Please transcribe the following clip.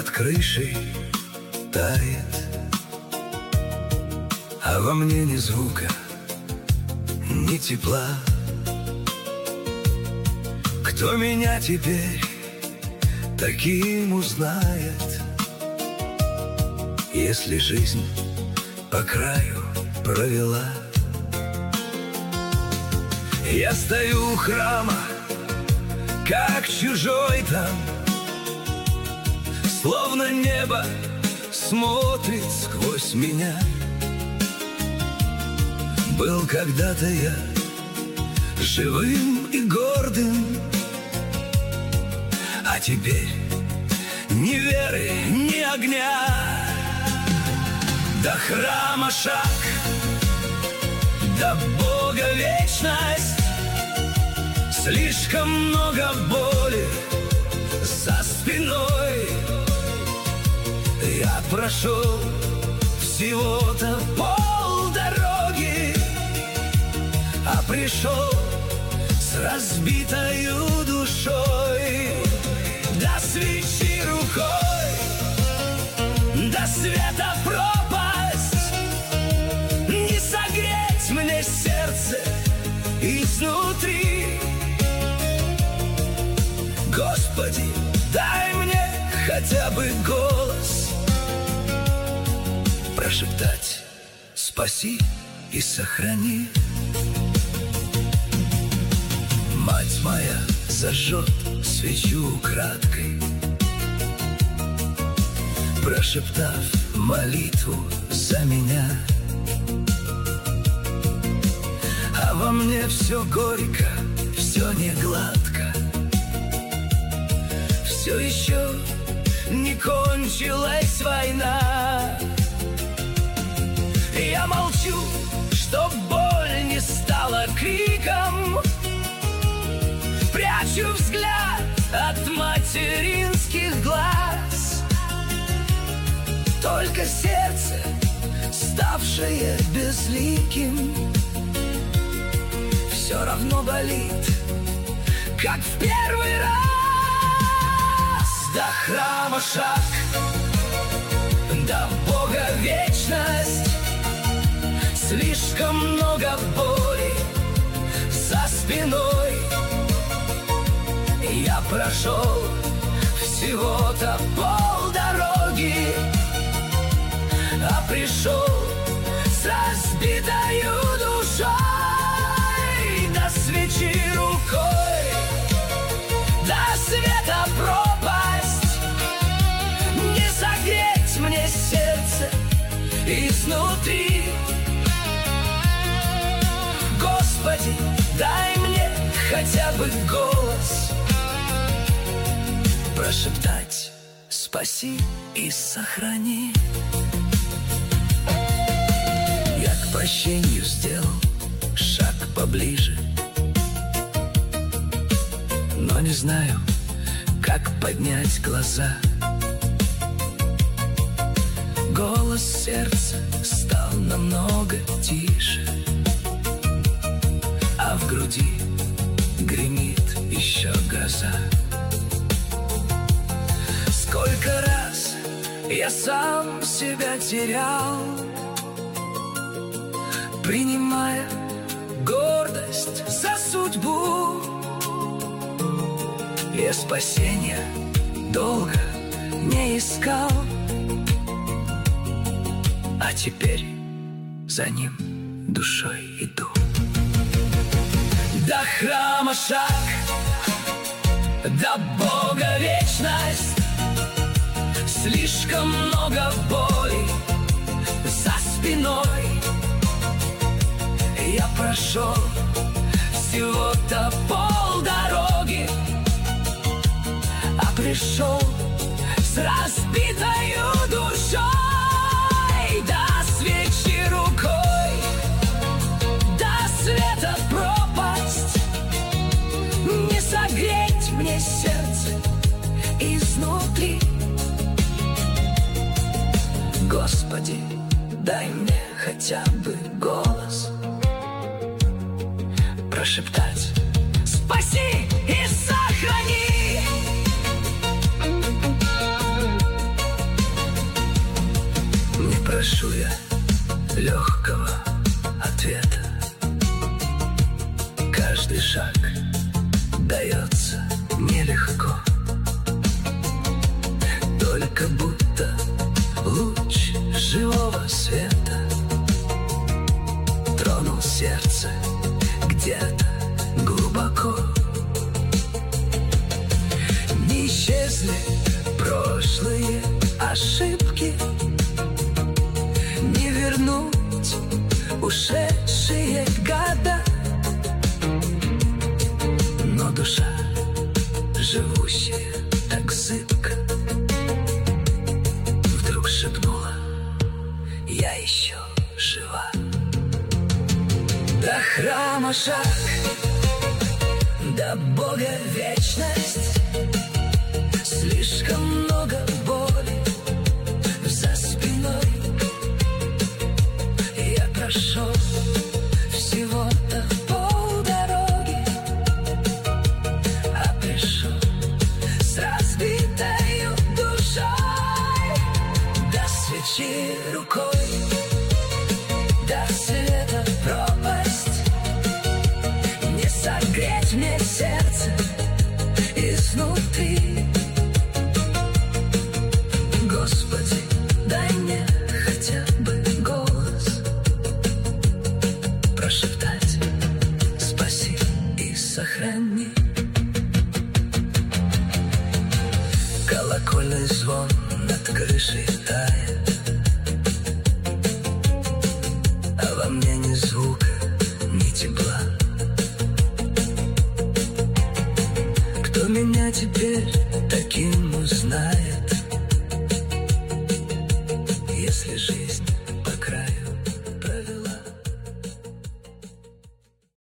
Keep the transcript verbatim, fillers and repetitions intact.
над крышей тает, а во мне ни звука, ни тепла. Кто меня теперь таким узнает, если жизнь по краю провела? Я стою у храма, как чужой там, словно небо смотрит сквозь меня. Был когда-то я живым и гордым, а теперь ни веры, ни огня. До храма шаг, до Бога вечность. Слишком много боли за спиной. Я прошел всего-то полдороги, а пришел с разбитою душой. До свечи рукой, до света пропасть, не согреть мне сердце изнутри. Господи, дай мне хотя бы голос прошептать: спаси и сохрани. Мать моя зажжет свечу украдкой, прошептав молитву за меня. А во мне все горько, все не гладко, все еще не кончилась война. Я молчу, чтоб боль не стала криком, прячу взгляд от материнских глаз. Только сердце, ставшее безликим, все равно болит, как в первый раз. До храма шаг, до Бога вечность. Слишком много боли за спиной. Я прошел всего-то полдороги, а пришел с разбитою душой. До свечи рукой, до света пропасть, не согреть мне сердце изнутри. Господи, дай мне хотя бы голос прошептать: спаси и сохрани. Я к прощению сделал шаг поближе, но не знаю, как поднять глаза. Голос сердца стал намного тише, а в груди гремит еще гроза. Сколько раз я сам себя терял, принимая гордость за судьбу. Я спасения долго не искал, а теперь за ним душой иду. До храма шаг, до Бога вечность. Слишком много боли за спиной. Я прошел всего-то полдороги, а пришел с разбитою душой. До свечи рукой, до света пропасть, не согреть мне сердце изнутри. Господи, дай мне хотя бы голос прошептать: спаси и сохрани. прошу я легкого ответа. Каждый шаг дается нелегко, только будто луч живого света тронул сердце где-то глубоко. Не исчезли прошлые ошибки, не вернуть ушедшие года, но душа, живущая так зыбко, вдруг шепнула: я еще жива. До храма шаг, до Бога вечность. Слишком много боли за спиной. Я прошел всего-то полдороги, а пришел с разбитою душой. До свечи рукой, до света пропасть, не согреть мне сердце изнутри. Господи, дай мне хотя бы голос прошептать: спаси и сохрани. Колокольный звон над крышей тает, а во мне ни звука, ни тепла. Кто меня теперь таким узнает?